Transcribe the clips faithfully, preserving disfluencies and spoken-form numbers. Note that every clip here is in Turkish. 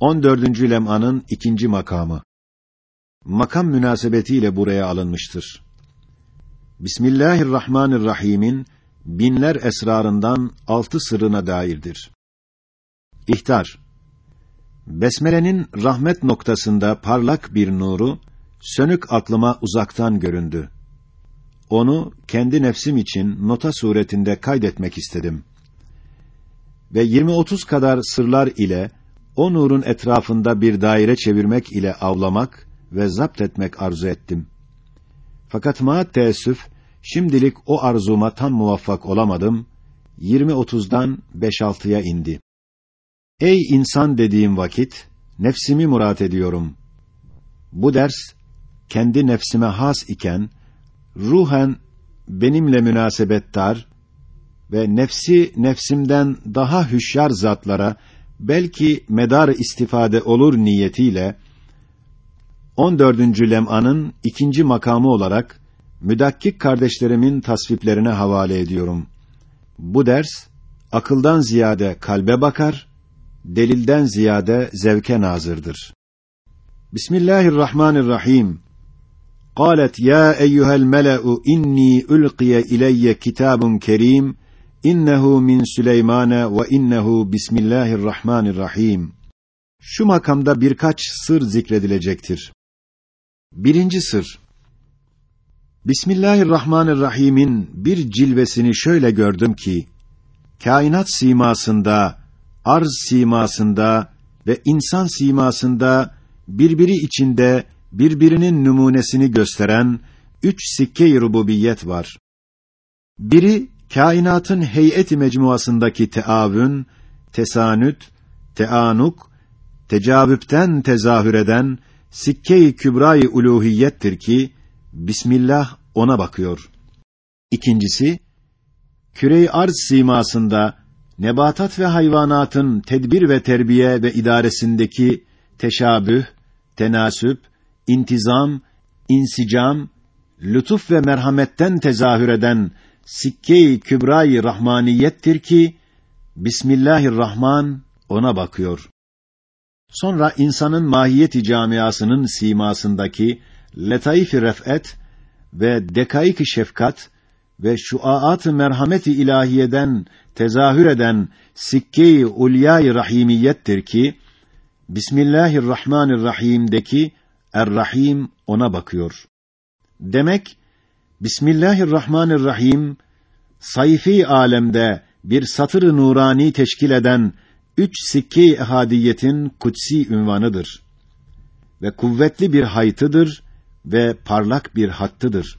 on dördüncü lem'anın ikinci makamı. Makam münasebetiyle buraya alınmıştır. Bismillahirrahmanirrahim'in binler esrarından altı sırrına dairdir. İhtar. Besmele'nin rahmet noktasında parlak bir nuru, sönük aklıma uzaktan göründü. Onu kendi nefsim için nota suretinde kaydetmek istedim. Ve yirmi otuz kadar sırlar ile o nurun etrafında bir daire çevirmek ile avlamak ve zapt etmek arzu ettim. Fakat maat teessüf, şimdilik o arzuma tam muvaffak olamadım, yirmi otuzdan beş altıya indi. Ey insan dediğim vakit, nefsimi murat ediyorum. Bu ders, kendi nefsime has iken, ruhen benimle münasebettar ve nefsi nefsimden daha hüşyar zatlara belki medar istifade olur niyetiyle on dördüncü lem'anın ikinci makamı olarak müdakkik kardeşlerimin tasviplerine havale ediyorum. Bu ders akıldan ziyade kalbe bakar, delilden ziyade zevke nazırdır. Bismillahirrahmanirrahim. قالت يا أيها الملأ إني ألقي إلي كتاب كريم إنه من سليمان وإنه بسم الله الرحمن الرحيم. Şu makamda birkaç sır zikredilecektir. Birinci sır. Bismillahirrahmanirrahim'in bir cilvesini şöyle gördüm ki, kainat simasında, arz simasında ve insan simasında birbiri içinde birbirinin numunesini gösteren üç sikke-i rububiyet var. Biri, kainatın heyet-i mecmuasındaki teavün, tesanüt, teanuk, tecavüpten tezahür eden sikke-i kübra-i uluhiyettir ki, Bismillah ona bakıyor. İkincisi, küre-i arz simasında, nebatat ve hayvanatın tedbir ve terbiye ve idaresindeki teşabüh, tenasüp, intizam, insicam, lütuf ve merhametten tezahür eden sikke-i kübra-i rahmaniyettir ki, Bismillahirrahman ona bakıyor. Sonra insanın mahiyeti camiasının simasındaki letaif-i ref'et ve dekaik-i şefkat ve şuaat-ı merhamet-i ilahiyeden tezahür eden sikke-i ulya-i rahimiyettir ki, Bismillahirrahmanirrahim'deki Er-Rahim ona bakıyor. Demek, Bismillahirrahmanirrahim, sayfi alemde bir satır-ı nurani teşkil eden üç sikke-i ehadiyetin kutsi ünvanıdır. Ve kuvvetli bir haytıdır ve parlak bir hattıdır.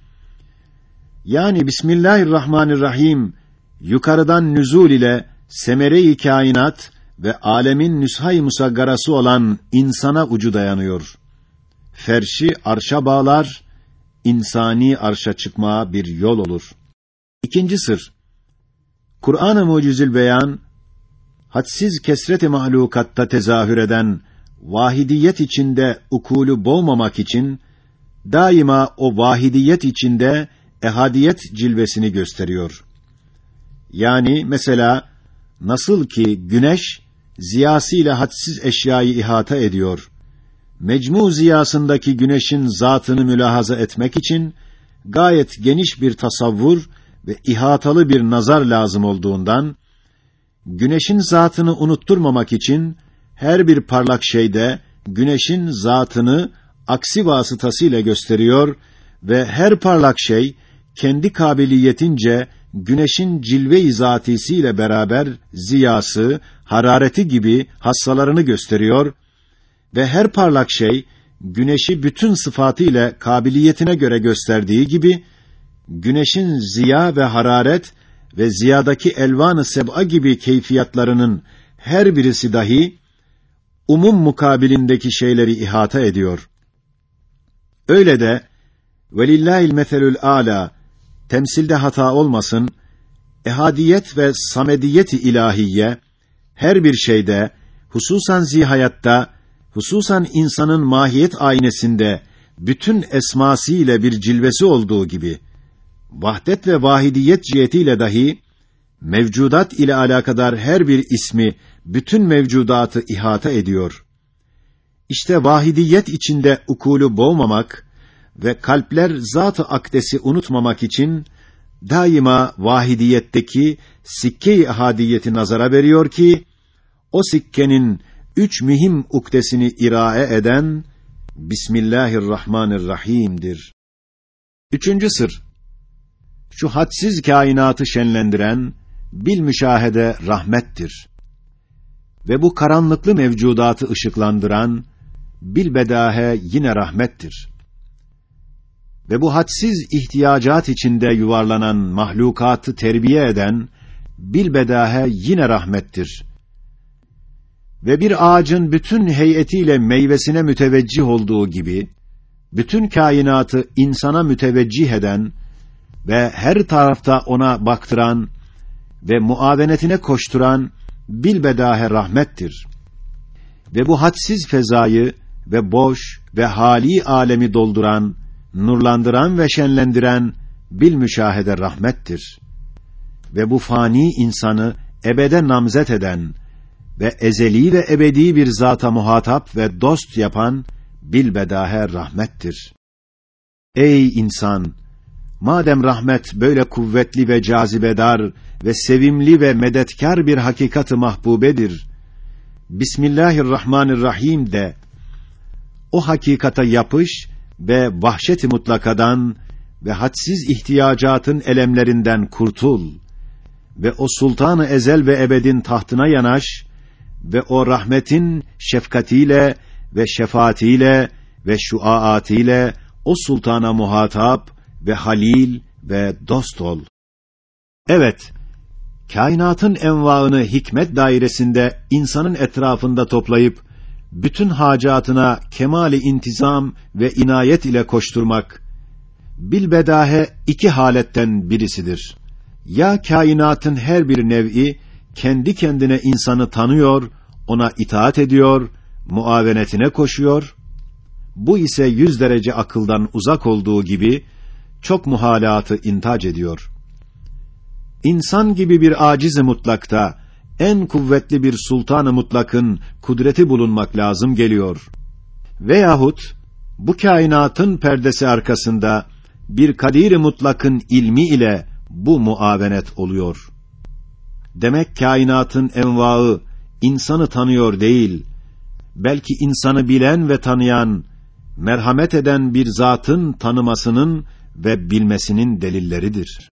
Yani Bismillahirrahmanirrahim, yukarıdan nüzul ile semere-i kainat ve alemin nüshâ-i musaggarası olan insana ucu dayanıyor. Ferşi arşa bağlar, insani arşa çıkmaya bir yol olur. İkinci sır. Kur'an-ı Mucizül Beyan, hadsiz kesret-i mahlukatta tezahür eden vahidiyet içinde ukûlü boğmamak için daima o vahidiyet içinde ehadiyet cilvesini gösteriyor. Yani mesela nasıl ki güneş ziyasıyla hadsiz eşyayı ihata ediyor. Mecmu ziyasındaki güneşin zatını mülahaza etmek için gayet geniş bir tasavvur ve ihatalı bir nazar lazım olduğundan, güneşin zatını unutturmamak için her bir parlak şeyde güneşin zatını aksi vasıtasıyla gösteriyor ve her parlak şey kendi kabiliyetince güneşin cilve-i zatisiyle beraber ziyası, harareti gibi hassalarını gösteriyor ve her parlak şey güneşi bütün sıfatıyla kabiliyetine göre gösterdiği gibi güneşin ziya ve hararet ve ziyadaki elvan-ı seb'a gibi keyfiyatlarının her birisi dahi umum mukabilindeki şeyleri ihata ediyor. Öyle de velillahil meselül âlâ, temsilde hata olmasın, ehadiyet ve samediyet-i ilahiye her bir şeyde, hususan zihayatta, hususan insanın mahiyet aynesinde bütün esmasıyla bir cilvesi olduğu gibi, vahdet ve vahidiyet cihetiyle dahi mevcudat ile alakadar her bir ismi bütün mevcudatı ihata ediyor. İşte vahidiyet içinde ukûlu boğmamak ve kalpler zat-ı akdesi unutmamak için daima vahidiyetteki sikke-i ahadiyeti nazara veriyor ki, o sikkenin üç mühim ukdesini irae eden Bismillahirrahmanirrahim'dir. Üçüncü sır, şu hadsiz kainatı şenlendiren bilmüşahede rahmettir. Ve bu karanlıklı mevcudatı ışıklandıran bilbedahe yine rahmettir. Ve bu hadsiz ihtiyacat içinde yuvarlanan mahlukatı terbiye eden bilbedahe yine rahmettir. Ve bir ağacın bütün heyetiyle meyvesine müteveccih olduğu gibi, bütün kainatı insana müteveccih eden ve her tarafta ona baktıran ve muavenetine koşturan bilbedahe rahmettir. Ve bu hadsiz fezayı ve boş ve hali alemi dolduran, nurlandıran ve şenlendiren bilmüşahede rahmettir. Ve bu fani insanı ebede namzet eden ve ezeli ve ebedi bir zata muhatap ve dost yapan bilbedahe rahmettir. Ey insan! Madem rahmet böyle kuvvetli ve cazibedar ve sevimli ve medetkar bir hakikat-ı mahbubedir, Bismillahirrahmanirrahim de, o hakikata yapış ve vahşet-i mutlakadan ve hadsiz ihtiyacatın elemlerinden kurtul ve o sultan-ı ezel ve ebedin tahtına yanaş ve o rahmetin şefkatiyle ve şefaatiyle ve şuaatiyle o sultana muhatap ve halil ve dost ol. Evet, kainatın envaını hikmet dairesinde insanın etrafında toplayıp bütün hacatına kemali intizam ve inayet ile koşturmak bilbedahe iki haletten birisidir. Ya kainatın her bir nev'i kendi kendine insanı tanıyor, ona itaat ediyor, muavenetine koşuyor. Bu ise yüz derece akıldan uzak olduğu gibi çok muhalatı intac ediyor. İnsan gibi bir aciz-i mutlakta en kuvvetli bir sultan-ı mutlakın kudreti bulunmak lazım geliyor. Veyahut bu kainatın perdesi arkasında bir kadir-i mutlakın ilmi ile bu muavenet oluyor. Demek kainatın envaı insanı tanıyor değil, belki insanı bilen ve tanıyan, merhamet eden bir zatın tanımasının ve bilmesinin delilleridir.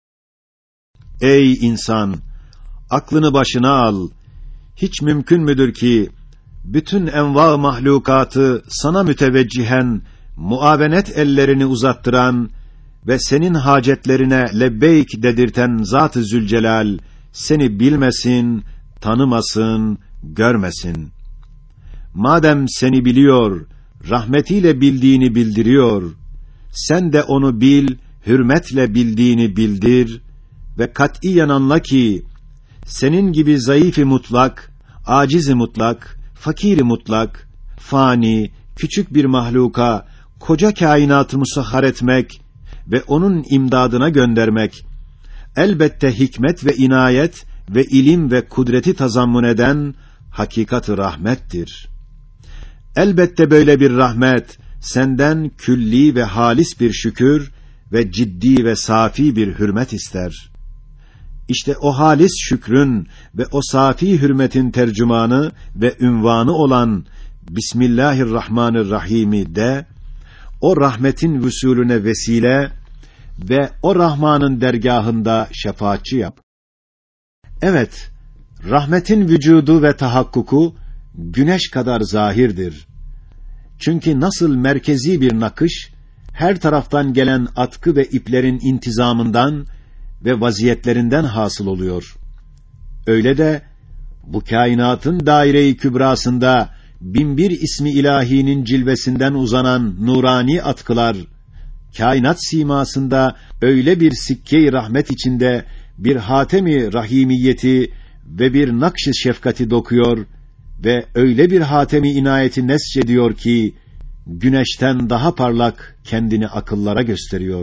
Ey insan! Aklını başına al. Hiç mümkün müdür ki bütün enva mahlukatı sana müteveccihen muavenet ellerini uzattıran ve senin hacetlerine lebbeyk dedirten Zat-ı Zülcelal seni bilmesin, tanımasın, görmesin. Madem seni biliyor, rahmetiyle bildiğini bildiriyor, sen de onu bil, hürmetle bildiğini bildir ve katiyen anla ki senin gibi zayıf-ı mutlak, aciz-i mutlak, fakir-i mutlak, fani, küçük bir mahluka koca kainatı musahhar etmek ve onun imdadına göndermek elbette hikmet ve inayet ve ilim ve kudreti tazammun eden hakikat-ı rahmettir. Elbette böyle bir rahmet senden külli ve halis bir şükür ve ciddi ve safi bir hürmet ister. İşte o halis şükrün ve o safi hürmetin tercümanı ve ünvanı olan Bismillahirrahmanirrahim'i de o rahmetin vüsulüne vesile ve o Rahman'ın dergahında şefaatçi yap. Evet, rahmetin vücudu ve tahakkuku güneş kadar zahirdir. Çünkü nasıl merkezi bir nakış, her taraftan gelen atkı ve iplerin intizamından ve vaziyetlerinden hasıl oluyor. Öyle de bu kainatın daire-i kübrasında binbir ismi ilahinin cilvesinden uzanan nurani atkılar, kainat simasında öyle bir sikke-i rahmet içinde bir hatem-i rahimiyeti ve bir nakş-ı şefkati dokuyor ve öyle bir hatem-i inayeti nesçediyor ki güneşten daha parlak kendini akıllara gösteriyor.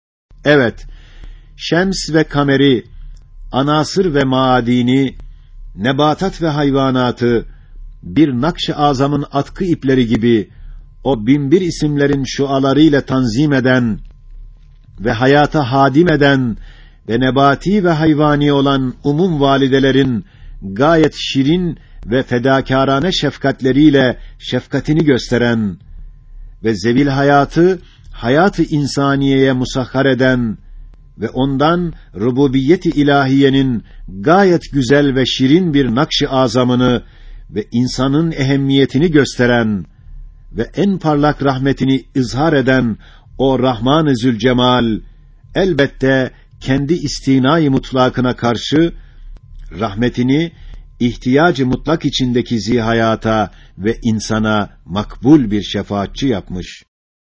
Evet, şems ve kameri, anasır ve maadini, nebatat ve hayvanatı bir nakş-ı azamın atkı ipleri gibi o binbir isimlerin şualarıyla tanzim eden ve hayata hadim eden ve nebati ve hayvani olan umum validelerin gayet şirin ve fedakârane şefkatleriyle şefkatini gösteren ve zevil hayatı hayatı insaniyeye musahhar eden ve ondan rububiyet-i ilahiyenin gayet güzel ve şirin bir nakş-ı azamını ve insanın ehemmiyetini gösteren ve en parlak rahmetini izhar eden o Rahman-ı Zülcemal elbette kendi istinai mutlakına karşı rahmetini ihtiyacı mutlak içindeki zihayata ve insana makbul bir şefaatçi yapmış.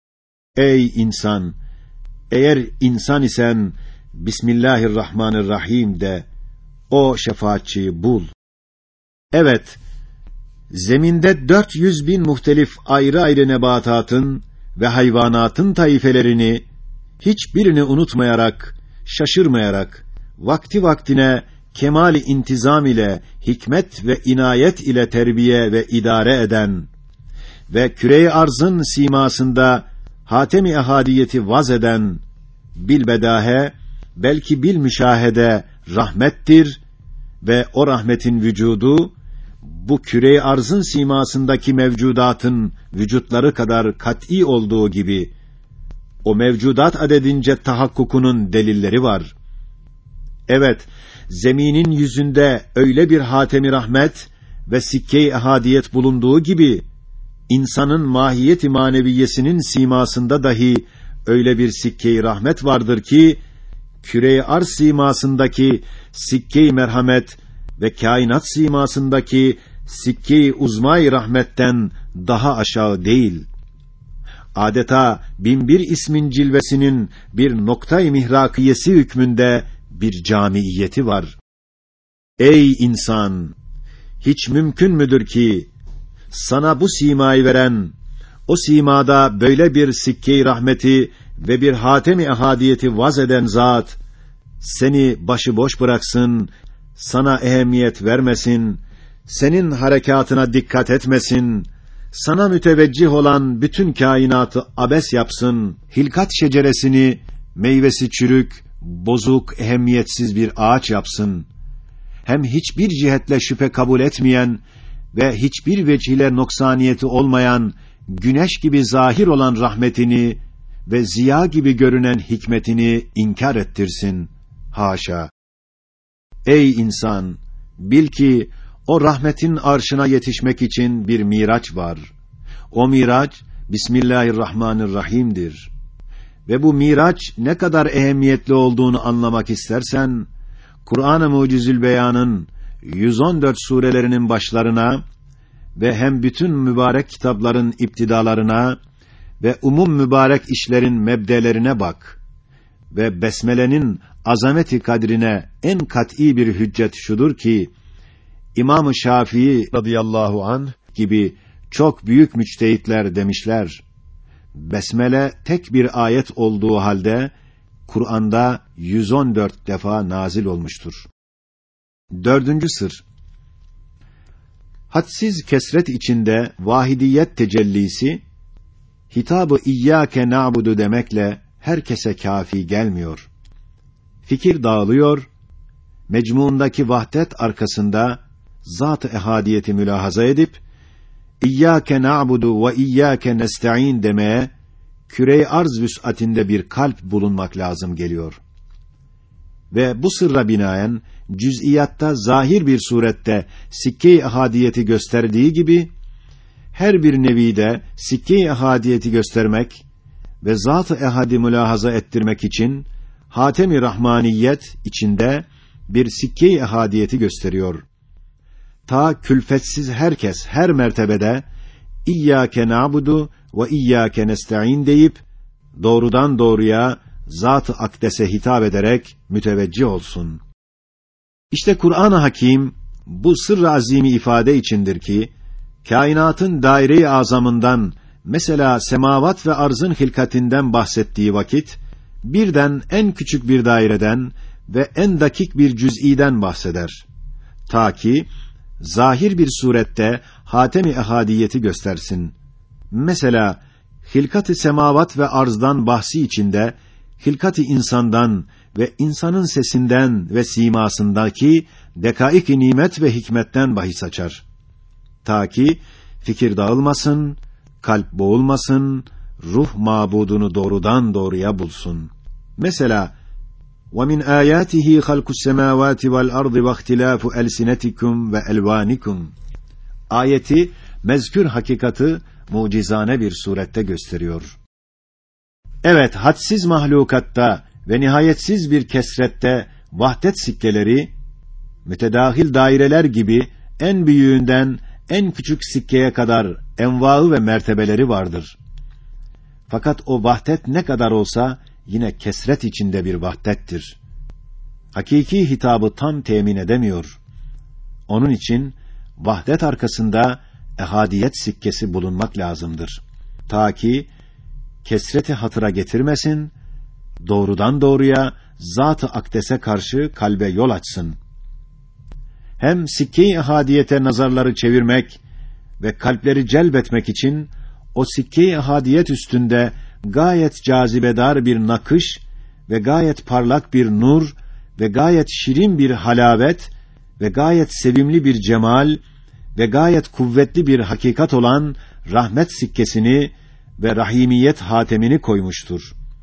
Ey insan! Eğer insan isen Bismillahirrahmanirrahim de o şefaatçiyi bul. Evet, zeminde dört yüz bin muhtelif ayrı ayrı nebatatın ve hayvanatın taifelerini hiçbirini unutmayarak, şaşırmayarak, vakti vaktine kemali intizam ile, hikmet ve inayet ile terbiye ve idare eden ve küre-i arzın simasında hatem-i ehadiyeti vaz eden bilbedahe, belki bil müşahede rahmettir ve o rahmetin vücudu bu küre-i arzın simasındaki mevcudatın vücutları kadar kat'î olduğu gibi o mevcudat adedince tahakkukunun delilleri var. Evet, zeminin yüzünde öyle bir hatem-i rahmet ve sikke-i ehadiyet bulunduğu gibi insanın mahiyet-i maneviyesinin simasında dahi öyle bir sikke-i rahmet vardır ki küre-i arz simasındaki sikke-i merhamet ve kainat simasındaki sikke-i uzma-i rahmetten daha aşağı değil. Adeta binbir ismin cilvesinin bir nokta-i mihrakiyesi hükmünde bir camiiyeti var. Ey insan! Hiç mümkün müdür ki sana bu simayı veren, o simada böyle bir sikke-i rahmeti ve bir hatem-i ehadiyeti vaz eden zat seni başıboş bıraksın, sana ehemmiyet vermesin, senin harekatına dikkat etmesin, sana müteveccih olan bütün kainatı abes yapsın, hilkat şeceresini meyvesi çürük, bozuk, ehemmiyetsiz bir ağaç yapsın. Hem hiçbir cihetle şüphe kabul etmeyen ve hiçbir vecihle noksaniyeti olmayan, güneş gibi zahir olan rahmetini ve ziya gibi görünen hikmetini inkar ettirsin. Haşa! Ey insan! Bil ki o rahmetin arşına yetişmek için bir miraç var. O miraç Bismillahirrahmanirrahim'dir. Ve bu miraç ne kadar ehemmiyetli olduğunu anlamak istersen, Kur'an-ı Mucizül Beyan'ın yüz on dört surelerinin başlarına ve hem bütün mübarek kitapların iptidalarına ve umum mübarek işlerin mebdelerine bak. Ve besmelenin azameti kadrine en kat'î bir hüccet şudur ki, İmam-ı Şafii radıyallahu anh gibi çok büyük müçtehitler demişler, besmele tek bir ayet olduğu halde Kur'an'da yüz on dört defa nazil olmuştur. Dördüncü sır. Hadsiz kesret içinde vahidiyet tecellisi, hitabı İyyâke na'budu demekle herkese kâfi gelmiyor. Fikir dağılıyor, mecmuundaki vahdet arkasında zat-ı ehadiyeti mülahaza edip, İyyâke na'budu ve İyyâke nesta'in demeye, küre-i arz vüs'atinde bir kalp bulunmak lazım geliyor. Ve bu sırra binaen, cüz'iyatta zahir bir surette sikke-i ehadiyeti gösterdiği gibi, her bir nevide sikke-i ehadiyeti göstermek ve zat-ı ehadi mülahaza ettirmek için, hatem-i rahmaniyet içinde bir sikke-i ehadiyeti gösteriyor. Ta külfetsiz herkes her mertebede İyyâke na'budu ve İyyâke nesta'in deyip doğrudan doğruya zat-ı akdese hitap ederek müteveccih olsun. İşte Kur'an-ı Hakim bu sırr-ı azimi ifade içindir ki kainatın daire-i azamından, mesela semavat ve arzın hilkatinden bahsettiği vakit birden en küçük bir daireden ve en dakik bir cüz'iden bahseder. Ta ki zahir bir surette hatem-i ehadiyeti göstersin. Mesela hilkat-ı semavat ve arzdan bahsi içinde hilkat-ı insandan ve insanın sesinden ve simasındaki dekaik-i nimet ve hikmetten bahis açar. Ta ki fikir dağılmasın, kalp boğulmasın, ruh mabudunu doğrudan doğruya bulsun. Mesela وَمِنْ آيَاتِهِ خَلْقُ السَّمَاوَاتِ وَالْأَرْضِ وَاخْتِلَافُ أَلْسِنَتِكُمْ وَأَلْوَانِكُمْ ayeti mezkür hakikatı mucizane bir surette gösteriyor. Evet, hadsiz mahlukatta ve nihayetsiz bir kesrette vahdet sikkeleri, mütedahil daireler gibi en büyüğünden en küçük sikkeye kadar envaı ve mertebeleri vardır. Fakat o vahdet ne kadar olsa yine kesret içinde bir vahdettir. Hakiki hitabı tam temin edemiyor. Onun için vahdet arkasında ehadiyet sikkesi bulunmak lazımdır. Ta ki kesreti hatıra getirmesin, doğrudan doğruya zat-ı akdese karşı kalbe yol açsın. Hem sikke-i ehadiyete nazarları çevirmek ve kalpleri celbetmek için o sikke-i ehadiyet üstünde gayet cazibedar bir nakış ve gayet parlak bir nur ve gayet şirin bir halavet ve gayet sevimli bir cemal ve gayet kuvvetli bir hakikat olan rahmet sikkesini ve rahimiyet hatemini koymuştur.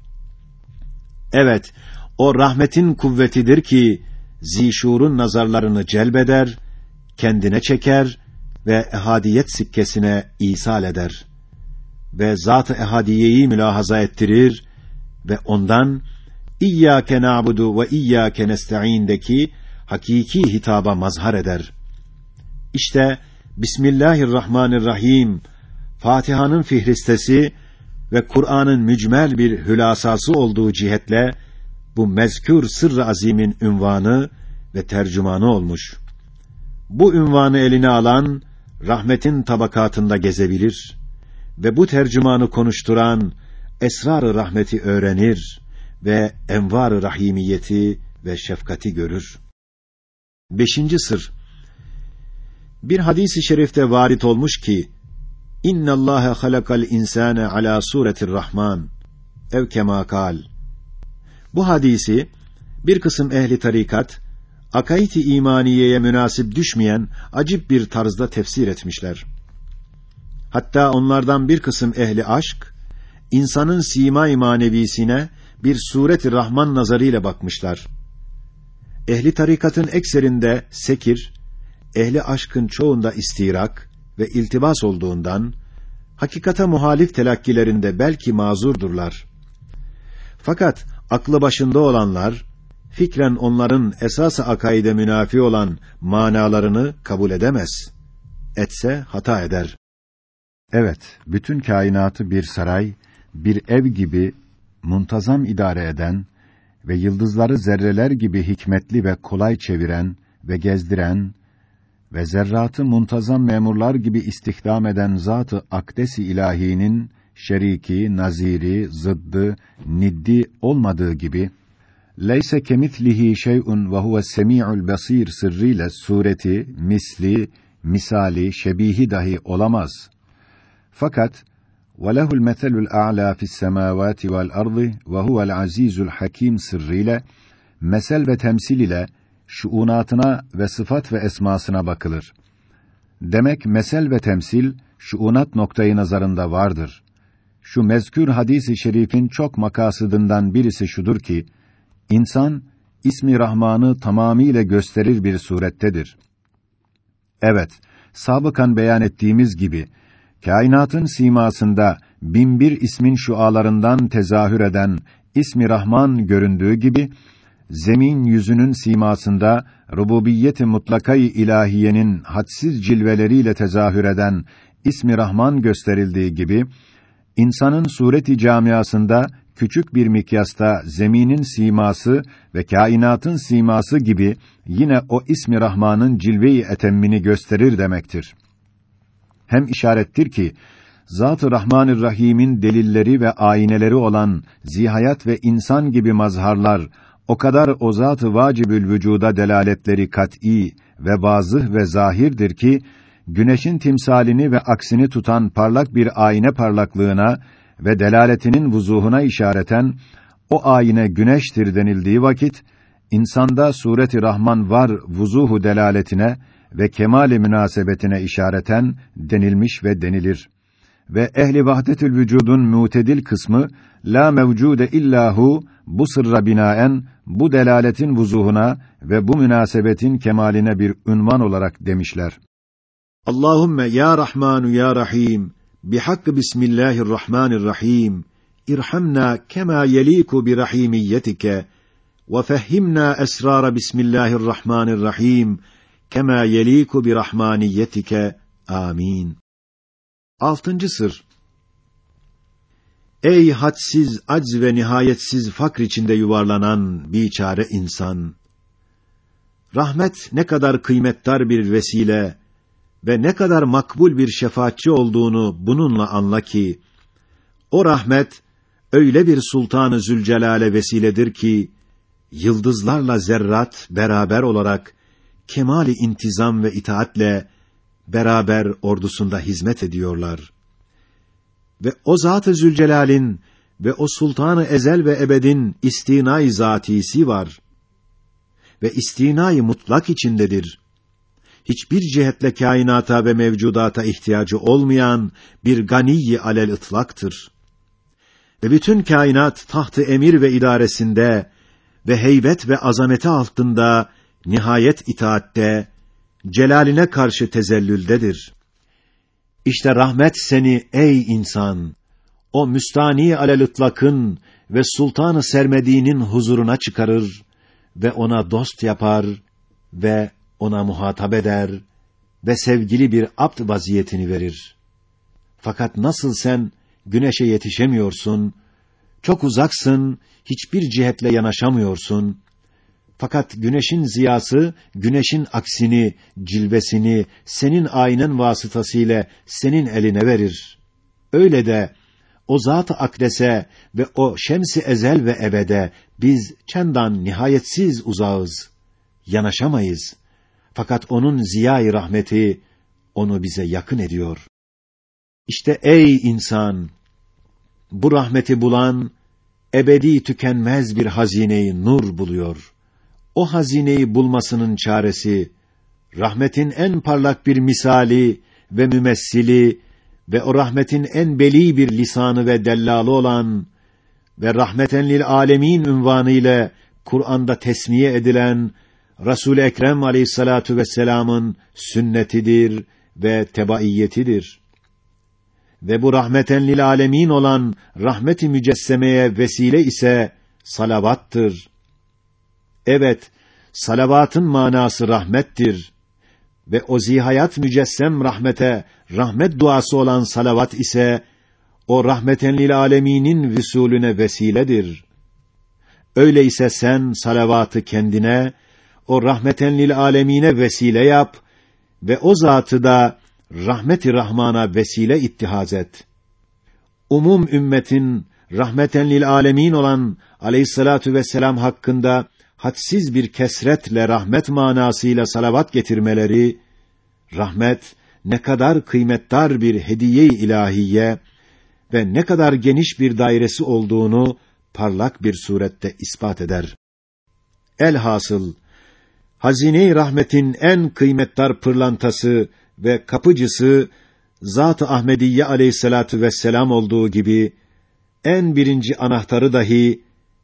Evet, o rahmetin kuvvetidir ki zişurun nazarlarını celbeder, kendine çeker ve ehadiyet sikkesine isal eder ve zat-ı ehadiyeyi mülahaza ettirir ve ondan İyyâke na'budu ve iyyâke nesta'în'deki hakiki hitaba mazhar eder. İşte Bismillahirrahmanirrahim, Fatiha'nın fihristesi ve Kur'an'ın mücmel bir hülasası olduğu cihetle bu mezkür sırr-ı azimin ünvanı ve tercümanı olmuş. Bu ünvanı eline alan rahmetin tabakatında gezebilir ve bu tercümanı konuşturan esrar-ı rahmeti öğrenir ve envar-ı rahimiyeti ve şefkati görür. Beşinci sır. Bir hadis-i şerifte varit olmuş ki İnna Allaha halakal insane ala suretir Rahman ev kema kal. Bu hadisi bir kısım ehli tarikat akaid-i imaniyeye münasip düşmeyen acip bir tarzda tefsir etmişler. Hatta onlardan bir kısım ehli aşk insanın sima-i manevisine bir suret-i Rahman nazarıyla bakmışlar. Ehli tarikatın ekserinde sekir, ehli aşkın çoğunda istirak ve iltibas olduğundan hakikate muhalif telakkilerinde belki mazurdurlar. Fakat aklı başında olanlar fikren onların esas-ı akaide münafi olan manalarını kabul edemez. Etse hata eder. Evet, bütün kainatı bir saray, bir ev gibi muntazam idare eden ve yıldızları zerreler gibi hikmetli ve kolay çeviren ve gezdiren ve zerratı muntazam memurlar gibi istihdam eden zat-ı akdes-i ilahinin şeriki, naziri, zıddı, niddi olmadığı gibi leyse kemitlihi şey'un ve huves semi'ul basir sırrıyla sureti, misli, misali, şebihi dahi olamaz. Fakat وَلَهُ الْمَثَلُ الْأَعْلَى فِي السَّمَاوَاتِ وَالْأَرْضِ وَهُوَ الْعَزِيزُ الْحَكِيمُ sırrıyla mesel ve temsil ile şuunatına ve sıfat ve esmasına bakılır. Demek mesel ve temsil şuunat noktayı nazarında vardır. Şu mezkür hadis-i şerifin çok makasıdından birisi şudur ki insan ismi Rahman'ı tamamiyle gösterir bir surettedir. Evet, sabıkan beyan ettiğimiz gibi kainatın simasında binbir ismin şualarından tezahür eden ismi Rahman göründüğü gibi zemin yüzünün simasında rububiyet-i mutlaka-i ilahiyenin hadsiz cilveleriyle tezahür eden ismi Rahman gösterildiği gibi insanın sureti camiasında küçük bir mikyasta zeminin siması ve kainatın siması gibi yine o ismi Rahman'ın cilve-i etemmini gösterir demektir. Hem işarettir ki Zat-ı Rahmanir Rahim'in delilleri ve ayneleri olan zihayat ve insan gibi mazharlar o kadar o zat-ı vacibül vücuda delaletleri kat'î ve vazıh ve zahirdir ki, güneşin timsalini ve aksini tutan parlak bir ayna parlaklığına ve delaletinin vuzuhuna işareten, o ayine güneştir denildiği vakit, insanda sureti Rahman var vuzuhu delaletine ve kemale münasebetine işareten denilmiş ve denilir. Ve ehli vahdetül vücudun mutedil kısmı, la mevcude illahu, bu sırra binaen, bu delaletin vuzuhuna ve bu münasebetin kemaline bir ünvan olarak demişler. Allahümme ya Rahmanu ya Rahim, bihakkı bismillahirrahmanirrahim, irhamna kema yeliku bi rahimiyyetike, ve fehhimna esrar bismillahirrahmanirrahim, kema yeliku bi rahmaniyyetike. Amin. Altıncı sır. Ey hadsiz, acz ve nihayetsiz fakr içinde yuvarlanan biçare insan! Rahmet ne kadar kıymetdar bir vesile ve ne kadar makbul bir şefaatçi olduğunu bununla anla ki, o rahmet, öyle bir Sultan-ı Zülcelal'e vesiledir ki, yıldızlarla zerrat beraber olarak, kemâl-i intizam ve itaatle, beraber ordusunda hizmet ediyorlar. Ve o Zat-ı Zülcelal'in ve o Sultan-ı Ezel ve Ebed'in istinâ-i zatîsi var. Ve istinâ-i mutlak içindedir. Hiçbir cihetle kainata ve mevcudata ihtiyacı olmayan bir gani-i alel ıtlaktır. Ve bütün kainat taht-ı emir ve idaresinde ve heybet ve azameti altında nihayet itaatte, celaline karşı tezellüldedir. İşte rahmet seni ey insan, o müstani alel ıtlakın ve Sultan-ı Sermedi'nin huzuruna çıkarır ve ona dost yapar ve ona muhatap eder ve sevgili bir abd vaziyetini verir. Fakat nasıl sen güneşe yetişemiyorsun, çok uzaksın, hiçbir cihetle yanaşamıyorsun, fakat güneşin ziyası, güneşin aksini, cilvesini, senin aynen vasıtasıyla senin eline verir. Öyle de, o Zat-ı Akdes'e ve o Şems-i Ezel ve Ebed'e biz çendan nihayetsiz uzağız, yanaşamayız. Fakat onun ziya-i rahmeti, onu bize yakın ediyor. İşte ey insan! Bu rahmeti bulan, ebedi tükenmez bir hazine-i nur buluyor. O hazineyi bulmasının çaresi, rahmetin en parlak bir misali ve mümessili ve o rahmetin en beli bir lisanı ve dellalı olan ve rahmeten lil âlemin unvanı ile Kur'an'da tesmiye edilen Resul-i Ekrem Aleyhissalatu vesselam'ın sünnetidir ve tebaiyetidir. Ve bu rahmeten lil âlemin olan rahmet-i mücessemeye vesile ise salavattır. Evet, salavatın manası rahmettir ve o zihayat mücessem rahmete rahmet duası olan salavat ise o rahmeten lil âleminin vüsulüne vesiledir. Öyleyse sen salavatı kendine, o rahmeten lil âlemine vesile yap ve o zatı da rahmet-i rahmana vesile ittihaz et. Umum ümmetin rahmeten lil âlemin olan Aleyhissalatu vesselam hakkında hadsiz bir kesretle rahmet manasıyla salavat getirmeleri, rahmet ne kadar kıymetdar bir hediye-i ilahiye ve ne kadar geniş bir dairesi olduğunu parlak bir surette ispat eder. Elhasıl, hazine-i rahmetin en kıymetdar pırlantası ve kapıcısı, Zat-ı Ahmediyye aleyhissalatu vesselam olduğu gibi, en birinci anahtarı dahi,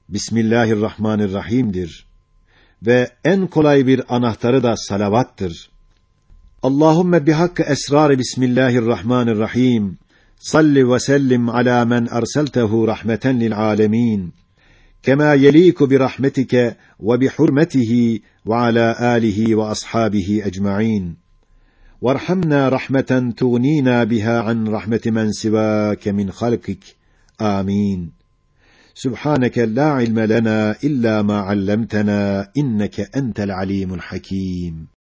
Bismillahirrahmanirrahim'dir. Ve en kolay bir anahtarı da salavattır. Allahümme bihakkı esrar Bismillahirrahmanirrahim. Salli ve sellim ala men erseltehu rahmeten lil âlemin. Kema yeliku bi rahmetike ve bi hurmetihi ve ala alihi ve ashabihi ecmaîn. Varhamna rahmeten tuğnina biha an rahmeti men sivâke min halkik. Amin. Subhaneke la ilme lena illa ma allamtena inneke entel alimul hakim.